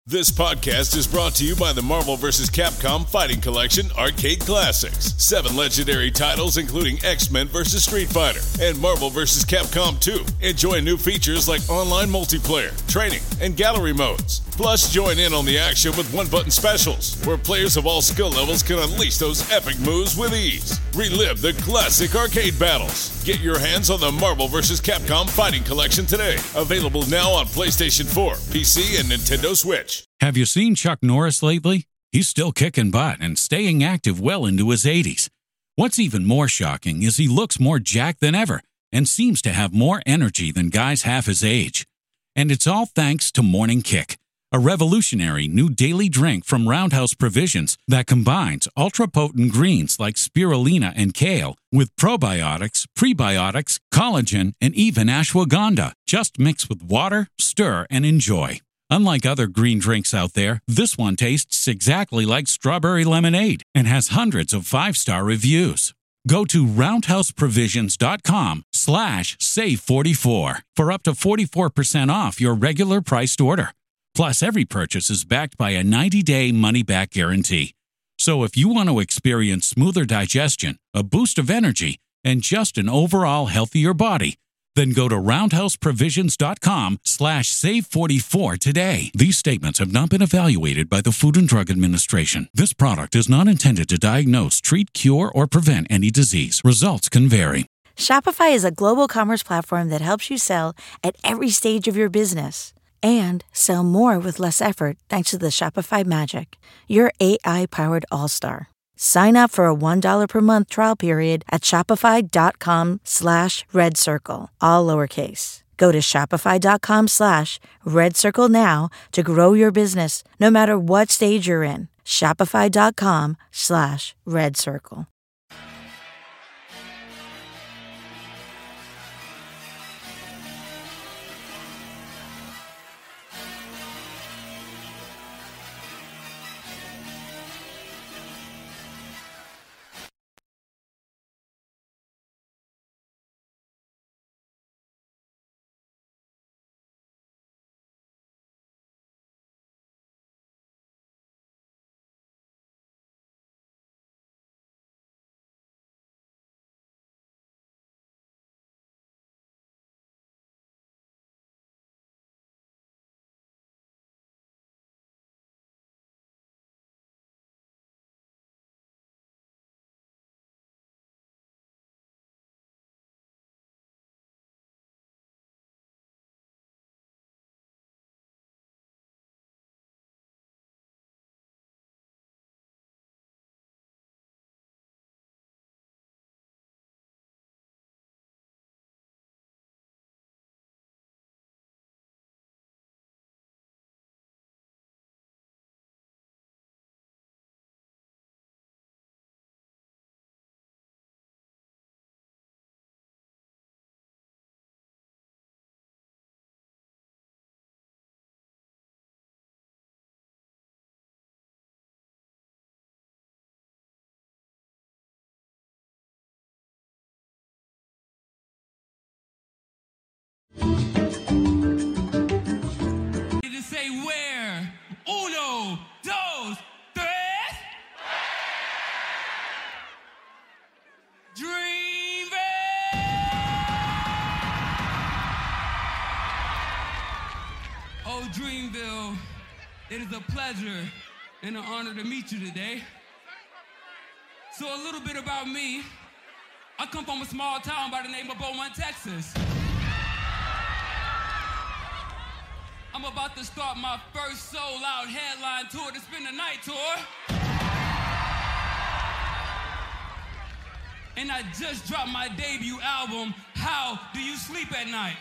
This podcast is brought to you by the Marvel vs. Capcom Fighting Collection Arcade Classics. 7 legendary titles including X-Men vs. Street Fighter and Marvel vs. Capcom 2. Enjoy new features like online multiplayer, training, and gallery modes. Plus, join in on the action with one-button specials, where players of all skill levels can unleash those epic moves with ease. Relive the classic arcade battles. Get your hands on the Marvel vs. Capcom Fighting Collection today. Available now on PlayStation 4, PC, and Nintendo Switch. Have you seen Chuck Norris lately? He's still kicking butt and staying active well into his 80s. What's even more shocking is he looks more jacked than ever and seems to have more energy than guys half his age. And it's all thanks to Morning Kick, a revolutionary new daily drink from Roundhouse Provisions that combines ultra-potent greens like spirulina and kale with probiotics, prebiotics, collagen, and even ashwagandha. Just mix with water, stir, and enjoy. Unlike other green drinks out there, this one tastes exactly like strawberry lemonade and has hundreds of 5-star reviews. Go to roundhouseprovisions.com/save44 for up to 44% off your regular priced order. Plus, every purchase is backed by a 90-day money-back guarantee. So if you want to experience smoother digestion, a boost of energy, and just an overall healthier body, then go to roundhouseprovisions.com/save44 today. These statements have not been evaluated by the Food and Drug Administration. This product is not intended to diagnose, treat, cure, or prevent any disease. Results can vary. Shopify is a global commerce platform that helps you sell at every stage of your business and sell more with less effort thanks to the Shopify Magic, your AI-powered all-star. Sign up for a $1 per month trial period at shopify.com/redcircle, all lowercase. Go to shopify.com/redcircle now to grow your business, no matter what stage you're in. Shopify.com/redcircle. To say where, uno, dos, tres. Dreamville. Oh, Dreamville, it is a pleasure and an honor to meet you today. So a little bit about me. I come from a small town by the name of Beaumont, Texas. I'm about to start my first sold-out headline tour, the Spend the Night tour. And I just dropped my debut album, How Do You Sleep at Night?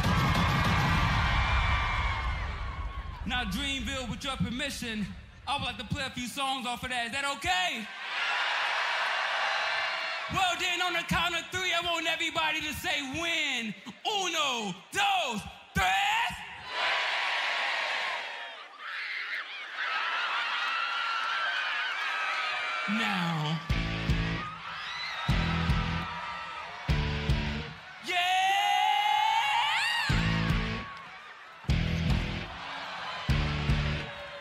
Now, Dreamville, with your permission, I would like to play a few songs off of that. Is that okay? Well, then, on the count of 3, I want everybody to say when. Uno, dos, tres. Now. Yeah!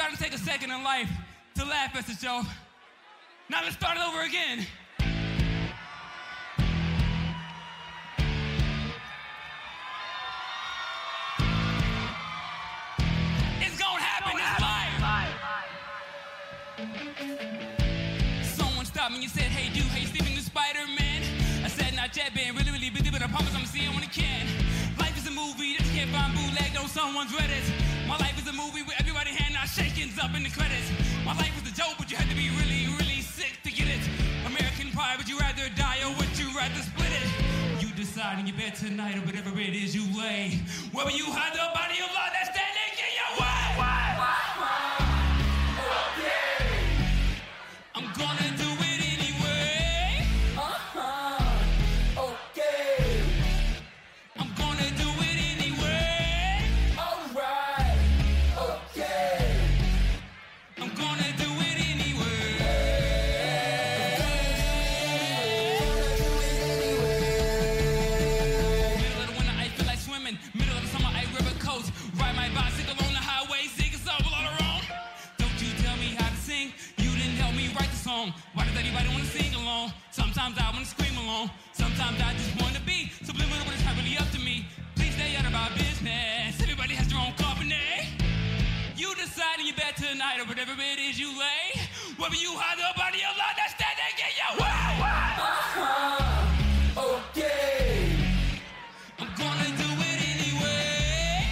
gotta take a second in life to laugh at the show. Now let's start it over again. It's gonna happen, it's live. Someone stopped me and said, hey dude, hey Steven the Spider-Man. I said, not yet, been really, really busy, but I promise I'm gonna see it when I can. Life is a movie that you can't find bootlegged on someone's Reddit. My life is a movie with everybody hand out shakings up in the credits. My life was a joke, but you had to be really, really sick to get it. American Pie, would you rather die or would you rather split it? You decide in your bed tonight or whatever it is you lay. Whether you hide the body of love that's standing in your way. Okay. I'm gonna do it anyway. Okay. I'm gonna do it anyway. Alright. Okay. I'm gonna do it anyway. Middle of the winter, I feel like swimming. Middle of the summer, I river coast. Ride my bicycle on the highway, sing a song all around. Don't you tell me how to sing. You didn't help me write the song. Why does anybody want to sing along? Sometimes I want to scream along. Sometimes I just want to be subliminal, but it's not really up to me. Please stay out of our business. Everybody has their own company. You decide in your bed tonight or whatever it is you lay. Whether you hide the body of love that's standing in your way. Okay. I'm gonna do it anyway.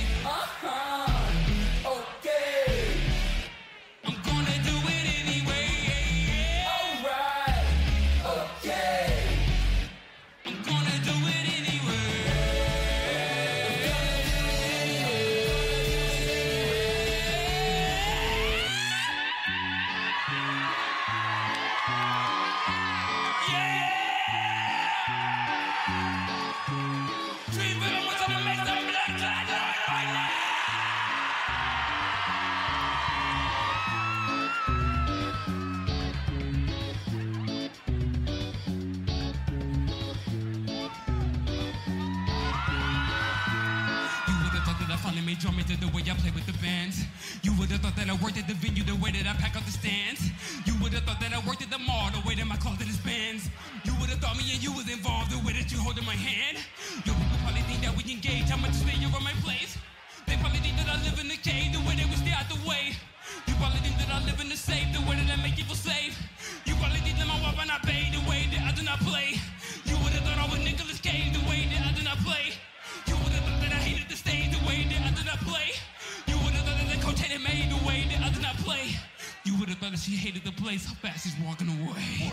Okay. I'm gonna do it anyway. Alright. Okay. I'm gonna do it anyway. Dreamville wants to make the blood clot right now. You would've thought that I finally made drum into the way I play with the bands. You would've thought that I worked at the venue the way that I pack up the stands. You would've thought that I worked at the mall the way that my closet expands. You would've thought me and you was involved the way that you holding my hand. Your people probably think that we engage. How much to stay over my place? They probably think that I live in the cave the way they would stay out the way. You probably think that I live in the safe the way that I make people safe. You probably think that my wife and I pay the way that I do not play. You would've thought I was Nicolas Cage the way that I do not play. You would've thought that I hated the stage the way that I do not play. You would've thought that the coach hated me the way that I do not play. You would've thought that she hated the place, how fast she's walking away.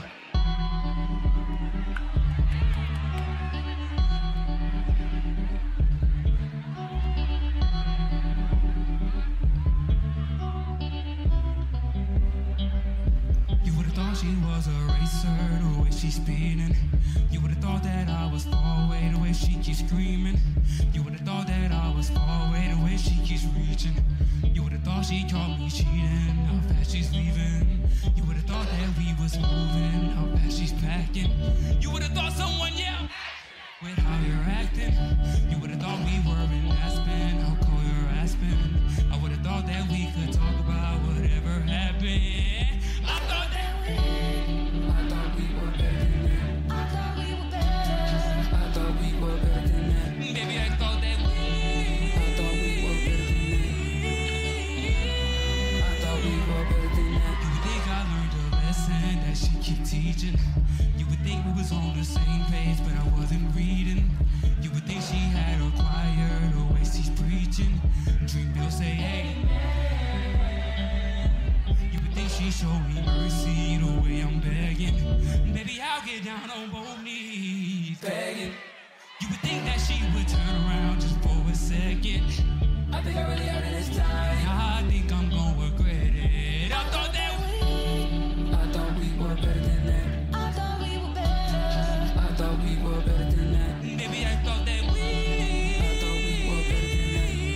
You would've thought she was a racer, the way she's speeding. You would've thought that I was far away, the way she keeps screaming. You would've thought that I was far away, the way she keeps reaching. You would've thought she caught me cheating, how fast she's leaving. You would've thought that we was moving, how fast she's packing. You would've thought someone yelled with how you're acting. You would've thought we were in Aspen, how cold you're Aspen. I would've thought that we could talk about whatever happened. I thought that we were better than that. I thought we were better. I thought we were better than that. Baby, I thought that I thought we were better than that. I thought we were better than that. You would think I learned a lesson that she keep teaching. You would think we was on the same page, but I wasn't reading. You would think she had a choir the way she's preaching. Dreamville say amen. You would think she showed me mercy the way I'm begging. Baby, I'll get down on both knees begging. You would think that she would turn around just for a second. I think I really heard it this time. I think I'm gonna regret it. I thought that we were better than that. I thought we were better. I thought we were better than that. Baby, I thought that I thought we were better than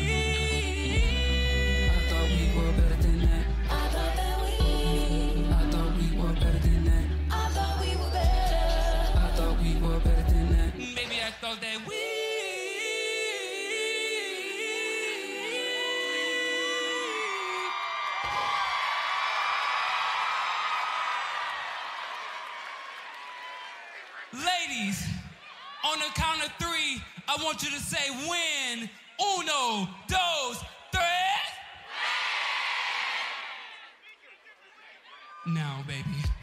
that. I thought we were better than that. I thought that I thought we were better than that. I thought we were better. I thought we were better than that. Baby, I thought that Ladies, on the count of 3, I want you to say when. Uno, dos, tres. Now, baby.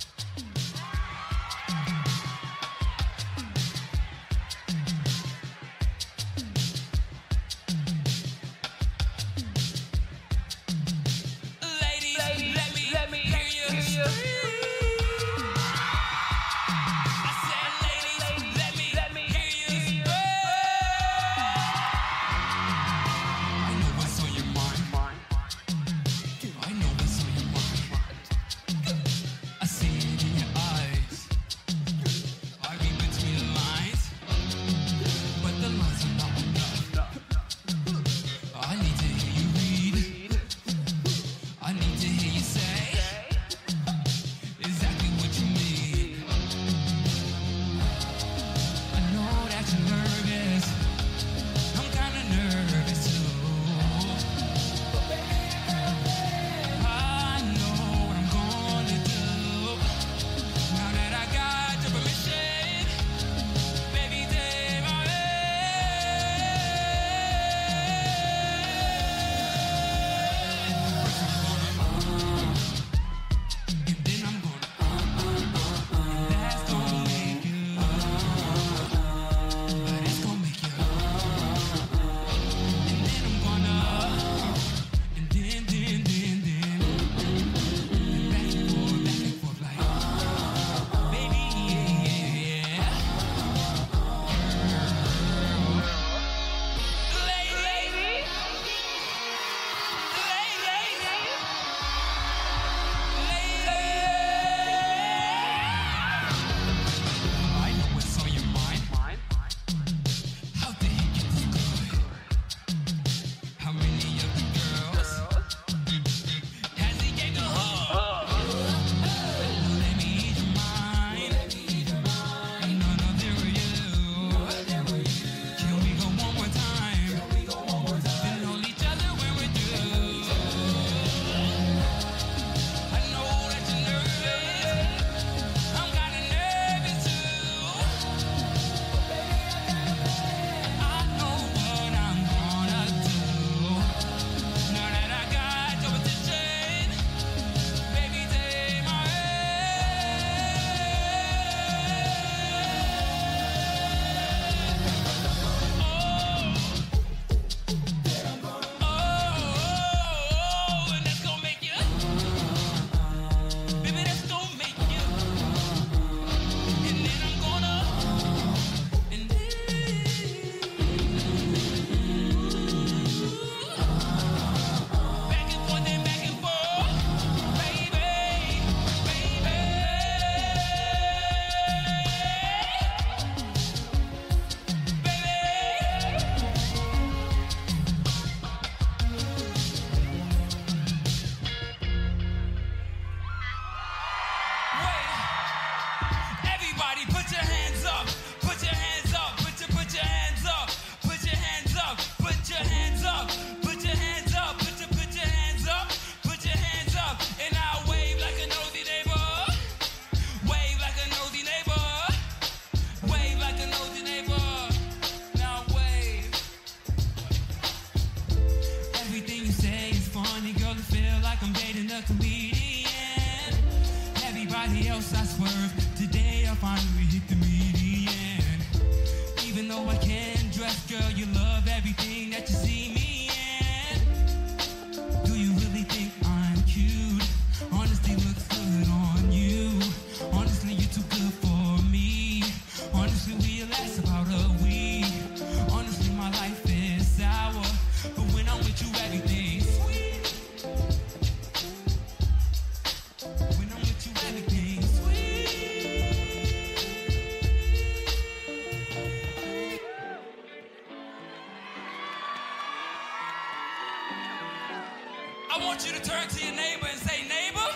I want you to turn to your neighbor and say, neighbor,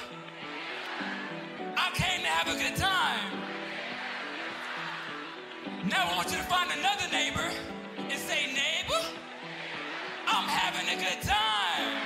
I came to have a good time. Now I want you to find another neighbor and say, neighbor, I'm having a good time.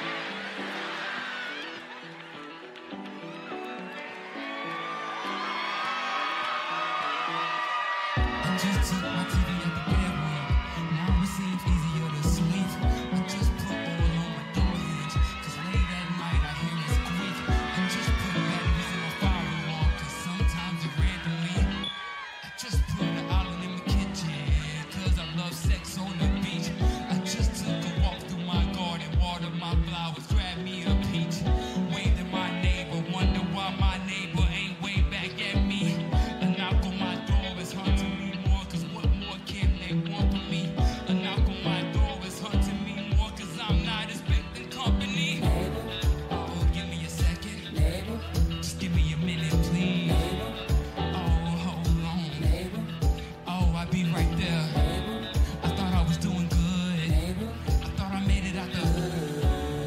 just took my TV out the bedroom. Now it seems easier to sleep. I just put oil on my door hinge, 'cause late at night I hear it squeak. I just put batteries in my fire alarm, 'cause sometimes it randomly. I just put an island in my kitchen, 'cause I love sex on the beach. I just took a walk through my garden, watered my flowers, grabbed me a peach. Waved at my neighbor, wonder why my neighbor ain't waved back at me. A knock on my door is haunting me more, 'cause what more can they want from me? A knock on my door is haunting me more, 'cause I'm not expecting company. Oh, give me a second. Just give me a minute, please. Oh, hold on. Oh, I'll be right there. I thought I was doing good. I thought I made it out the hood.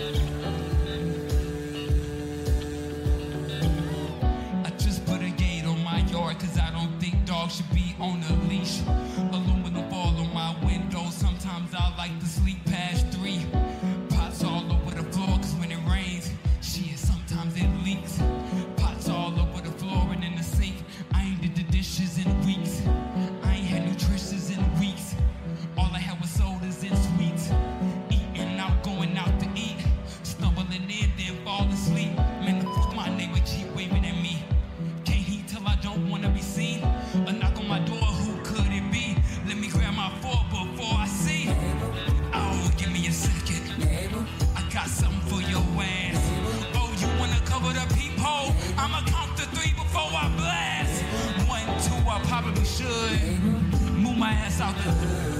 I just put a gate on my yard, 'cause I don't think dogs should be on a leash. Aluminum ball on my window. Sometimes I like to sleep past 3. Pots all over the floor, 'cause when it rains, shit, sometimes it leaks. Pots all over the floor and in the sink. I ain't did the dishes in weeks. I ain't had nutritious in weeks. All I had was sodas and sweets. Eating out, going out to eat. Stumbling in, then fall asleep. Man, fuck my neighbor keep waving at me. Can't he tell I don't wanna be seen? A knock on my door, who could it be? Let me grab my fork before I see. Oh, give me a second. I got something for your ass. Oh, you wanna cover the peephole? I'ma count to 3 before I blast. 1, 2, I probably should move my ass out the hood.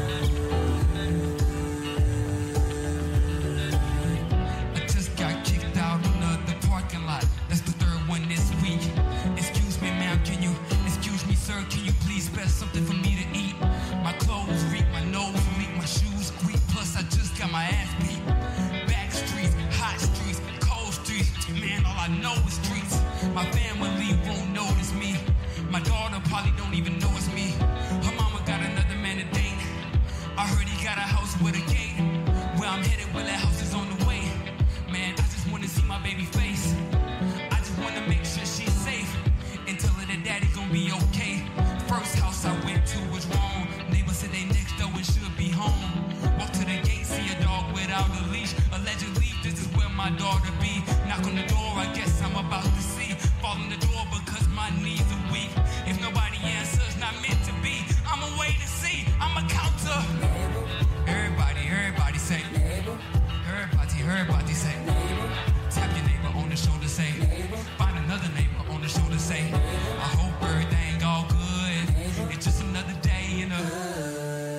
I just got kicked out of the parking lot. That's the 3rd one this week. Excuse me, ma'am, excuse me, sir, can you please spare something for me to eat? My clothes reek, my nose leak, my shoes squeak, plus I just got my ass beat. Back streets, hot streets, cold streets, man, all I know is streets. My family won't notice me. My daughter probably don't even know it's me. Her mama got another man to date. I heard he got a house with a gate. Where I'm headed, well, that house is on the way. Man, I just wanna see my baby face. I just wanna make sure she's safe, and tell her that daddy gon' be okay. First house I went to was wrong. Neighbor said they next door and should be home. Walk to the gate, see a dog without a leash. Allegedly, this is where my daughter be. Knock on the door, I guess I'm about to see. Fall in the door because my knees are weak. If nobody answers, not meant to be. I'ma wait and see, I'ma counter. Everybody say. Everybody say. Tap your neighbor on the shoulder, say. Find another neighbor on the shoulder, say. I hope everything all good. It's just another day in the hood.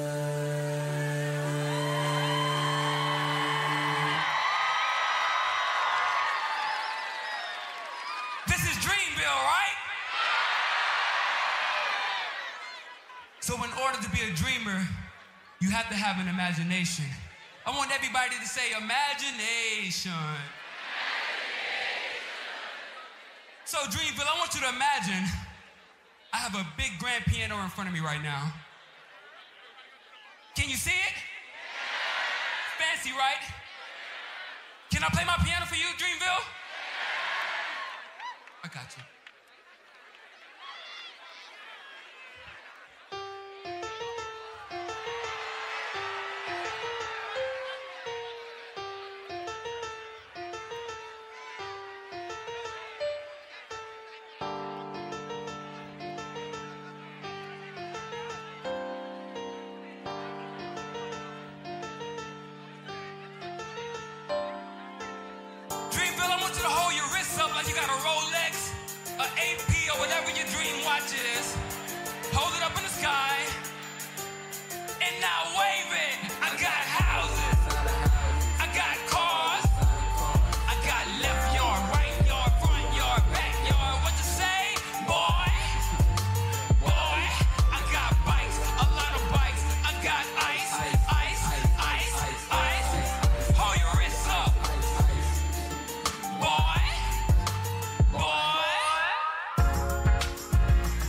This is Dreamville, right? So in order to be a dreamer, you have to have an imagination. I want everybody to say imagination. So Dreamville, I want you to imagine I have a big grand piano in front of me right now. Can you see it? Fancy, right? Can I play my piano for you, Dreamville? I got you. Like you got a Rolex, an AP, or whatever your dream watch is. Hold it up in the sky, and now wave it. I got houses, I got cars, I got left yard, right yard, front yard, backyard. What you say, boy? Boy, I got bikes, a lot of bikes. I got ice. Hold your wrists up, boy.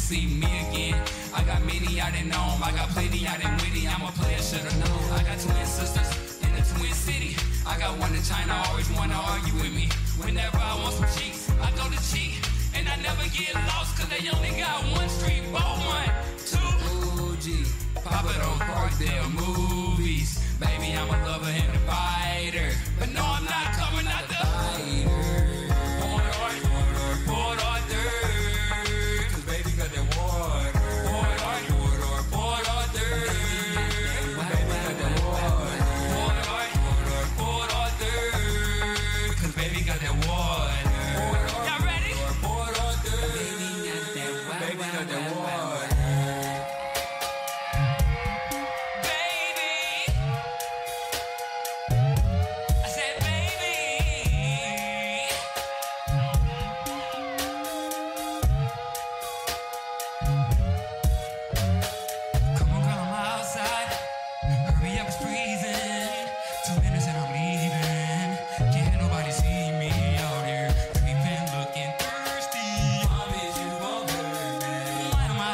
see me again. I got many I didn't know, I got plenty I didn't witty. I'm a player, should've known. I got twin sisters in the Twin City. I got one in China, always wanna argue with me. Whenever I want some cheeks, I go to cheat. And I never get lost, cause they only got one street. Ball 1, 2, ooh, gee. Papa don't Parkdale movies. Baby, I'm a lover and a fighter. But no, I'm not coming out the fighter. Port Arthur, cause baby got that water. Port Arthur, baby got that water. Port Arthur, cause baby got that water. Y'all ready? Port Arthur, baby got that water. Baby, I said baby. Come on, girl, I'm outside. Hurry up, it's freezing. 2 minutes and I'm leaving. Can't nobody see me out here creeping, looking thirsty. Promise you won't hurt me. Why am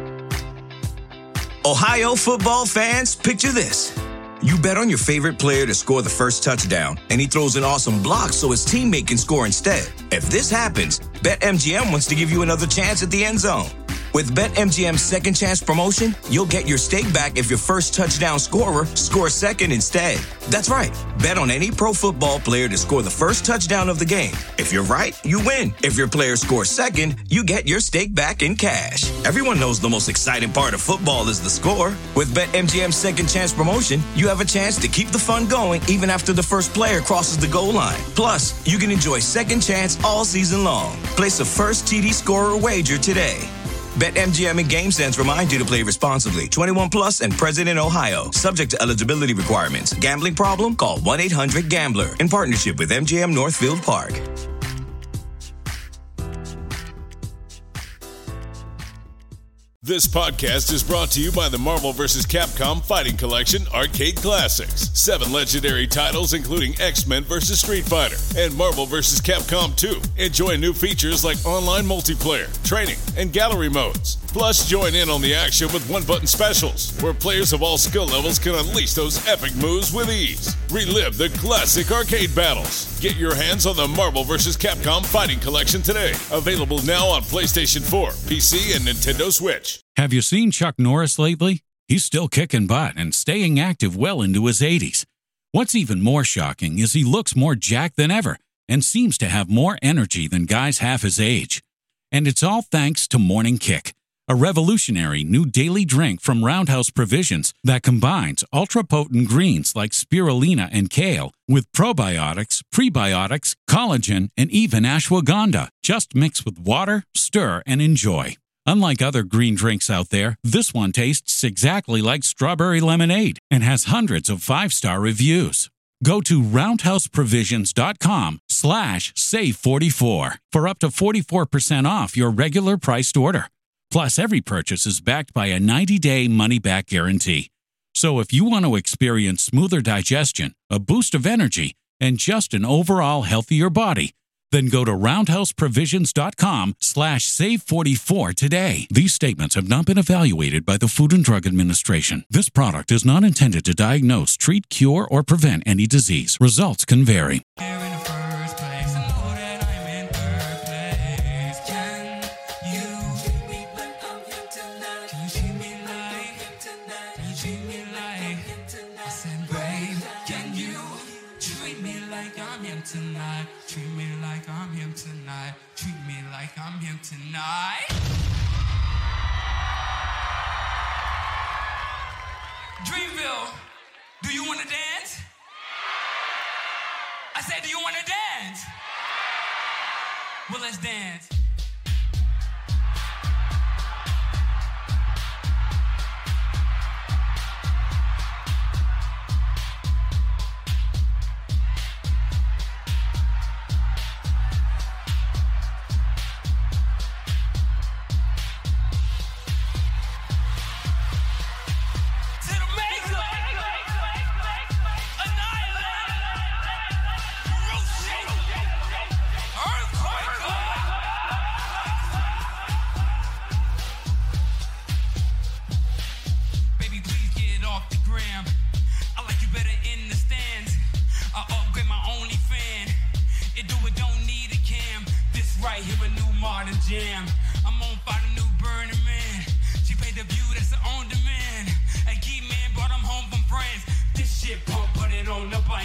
I? Ohio football fans, picture this. You bet on your favorite player to score the first touchdown, and he throws an awesome block so his teammate can score instead. If this happens, BetMGM wants to give you another chance at the end zone. With BetMGM's second chance promotion, you'll get your stake back if your first touchdown scorer scores second instead. That's right. Bet on any pro football player to score the first touchdown of the game. If you're right, you win. If your player scores second, you get your stake back in cash. Everyone knows the most exciting part of football is the score. With BetMGM's second chance promotion, you have a chance to keep the fun going even after the first player crosses the goal line. Plus, you can enjoy second chance all season long. Place a first TD scorer wager today. BetMGM and GameSense remind you to play responsibly. 21 plus and present in Ohio. Subject to eligibility requirements. Gambling problem? Call 1-800-GAMBLER. In partnership with MGM Northfield Park. This podcast is brought to you by the Marvel vs. Capcom Fighting Collection Arcade Classics. 7 legendary titles including X-Men vs. Street Fighter and Marvel vs. Capcom 2. Enjoy new features like online multiplayer, training, and gallery modes. Plus, join in on the action with one-button specials, where players of all skill levels can unleash those epic moves with ease. Relive the classic arcade battles. Get your hands on the Marvel vs. Capcom Fighting Collection today. Available now on PlayStation 4, PC, and Nintendo Switch. Have you seen Chuck Norris lately? He's still kicking butt and staying active well into his 80s. What's even more shocking is he looks more jacked than ever and seems to have more energy than guys half his age. And it's all thanks to Morning Kick, a revolutionary new daily drink from Roundhouse Provisions that combines ultra-potent greens like spirulina and kale with probiotics, prebiotics, collagen, and even ashwagandha. Just mix with water, stir, and enjoy. Unlike other green drinks out there, this one tastes exactly like strawberry lemonade and has hundreds of 5-star reviews. Go to roundhouseprovisions.com/save44 for up to 44% off your regular priced order. Plus, every purchase is backed by a 90-day money-back guarantee. So if you want to experience smoother digestion, a boost of energy, and just an overall healthier body, then go to roundhouseprovisions.com/save44 today. These statements have not been evaluated by the Food and Drug Administration. This product is not intended to diagnose, treat, cure, or prevent any disease. Results can vary. Tonight. Dreamville, do you want to dance? I said, do you want to dance? Well, let's dance.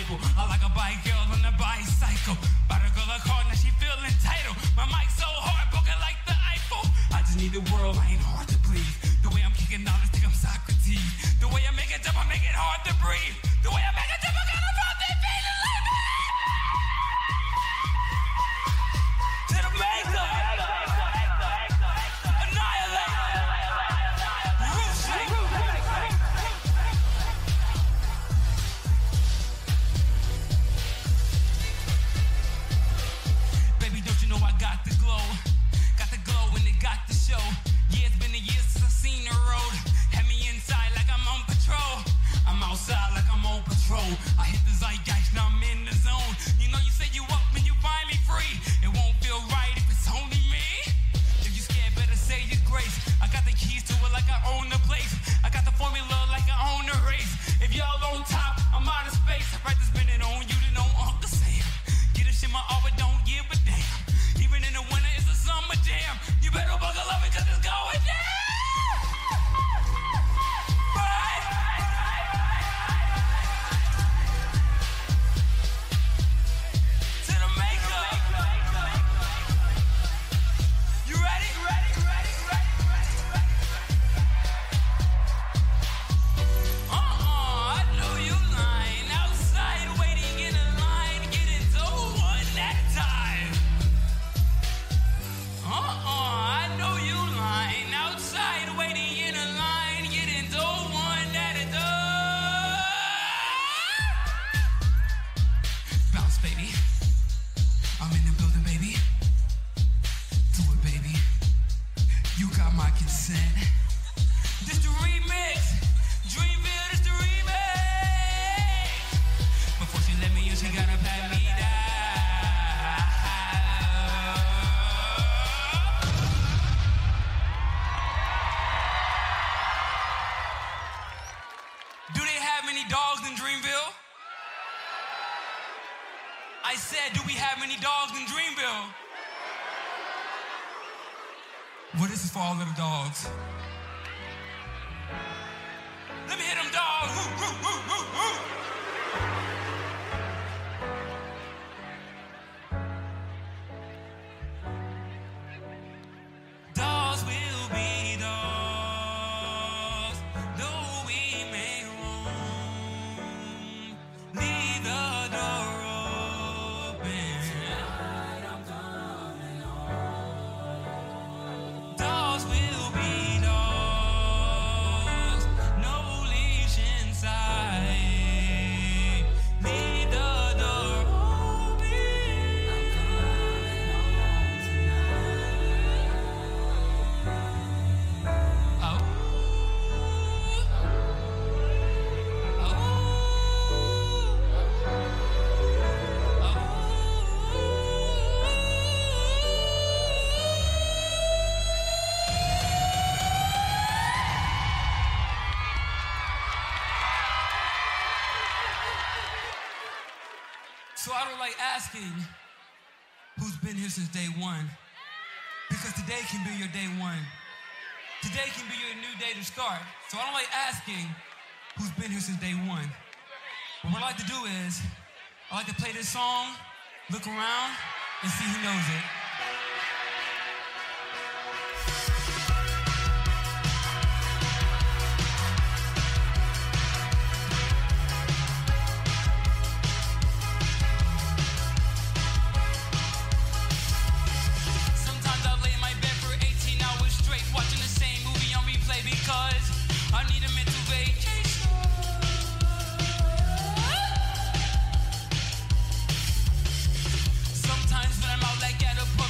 Bible. I like a bike girl on a bicycle. Bought a girl a car, now she feel entitled. My mic so hard, broken like the Eiffel. I just need the world, I ain't hard to breathe. The way I'm kicking knowledge, think I'm Socrates. The way I make it jump, I make it hard to breathe. The way I make it jump, I got a about that feeling like me. To the maker. Annihilate. Roof shake. Baby, don't you know I got the glow? Got the glow and it got the show. Yeah, it's been a year since I seen the road. Had me inside like I'm on patrol. I'm outside like I'm on patrol. I hit the zeitgeist, now I'm in the zone. You know you say you up when you finally free. It won't feel right if it's only me. If you scared, better say your grace. I got the keys to it like I own the place. I got the formula like I own the race. If y'all on top, I'm out of space. I'd rather spend it on you than on Uncle Sam. Get this shit my all, but don't give a damn. Even in the winter, it's a summer jam. You better buckle up because it's going down. I said, do we have any dogs in Dreamville? Well, this is for all little dogs. Let me hit them dogs. Woo, woo, woo, woo, woo. Dogs will be dogs, though we may roam. Leave the door open. Tonight I'm coming home. Dogs will be dogs, no leash inside. Leave the door open. I'm coming home tonight. Oh. So I don't like asking who's been here since day one, because today can be your day one. Today can be your new day to start. So I don't like asking who's been here since day one. But what I like to do is, I like to play this song, look around, and see who knows it. Sometimes I lay in my bed for 18 hours straight, watching the same movie on replay because I need a mental vacation. Sometimes when I'm out like at a party,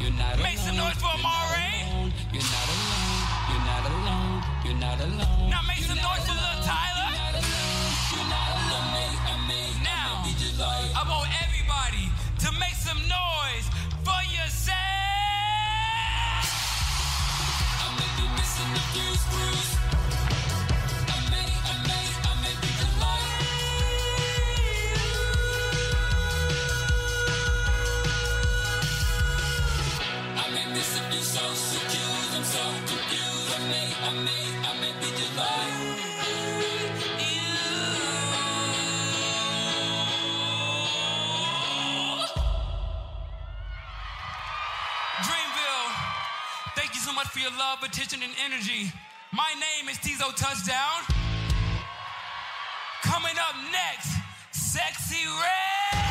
Make some noise for Amare. You're not alone. You're not alone. You're not alone. Now make some noise for Lil Tyler. You're not alone. Now, I want everybody to make some noise for yourself. I may be missing a few screws. I may be the light. I may miss a few souls accused. I'm so confused. I may be the light. Dreamville, thank you so much for your love, attention, and energy. My name is Tizo Touchdown. Coming up next, Sexy Red.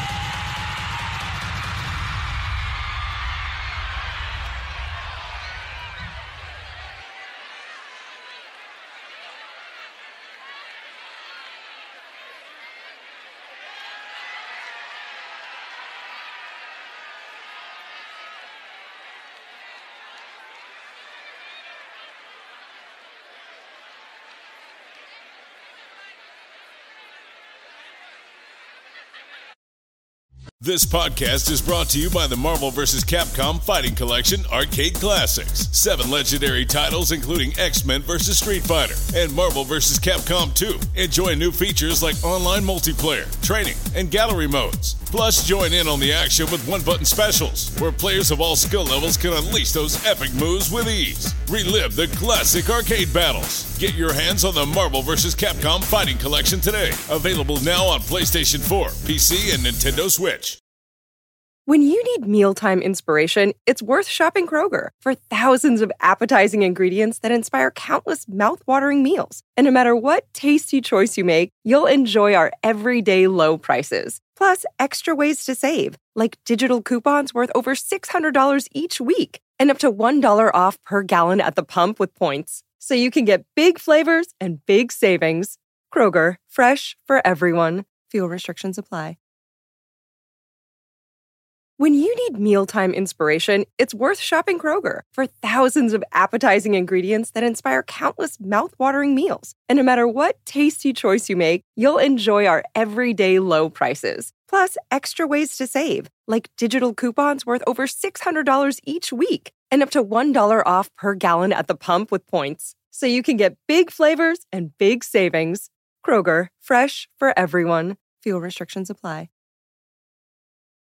This podcast is brought to you by the Marvel vs. Capcom Fighting Collection Arcade Classics. 7 legendary titles including X-Men vs. Street Fighter and Marvel vs. Capcom 2. Enjoy new features like online multiplayer, training, and gallery modes. Plus, join in on the action with one-button specials, where players of all skill levels can unleash those epic moves with ease. Relive the classic arcade battles. Get your hands on the Marvel vs. Capcom Fighting Collection today. Available now on PlayStation 4, PC, and Nintendo Switch. When you need mealtime inspiration, it's worth shopping Kroger. For thousands of appetizing ingredients that inspire countless mouth-watering meals. And no matter what tasty choice you make, you'll enjoy our everyday low prices. Plus, extra ways to save, like digital coupons worth over $600 each week. And up to $1 off per gallon at the pump with points. So you can get big flavors and big savings. Kroger, fresh for everyone. Fuel restrictions apply. When you need mealtime inspiration, it's worth shopping Kroger. For thousands of appetizing ingredients that inspire countless mouth-watering meals. And no matter what tasty choice you make, you'll enjoy our everyday low prices. Plus, extra ways to save, like digital coupons worth over $600 each week. And up to $1 off per gallon at the pump with points. So you can get big flavors and big savings. Kroger, fresh for everyone. Fuel restrictions apply.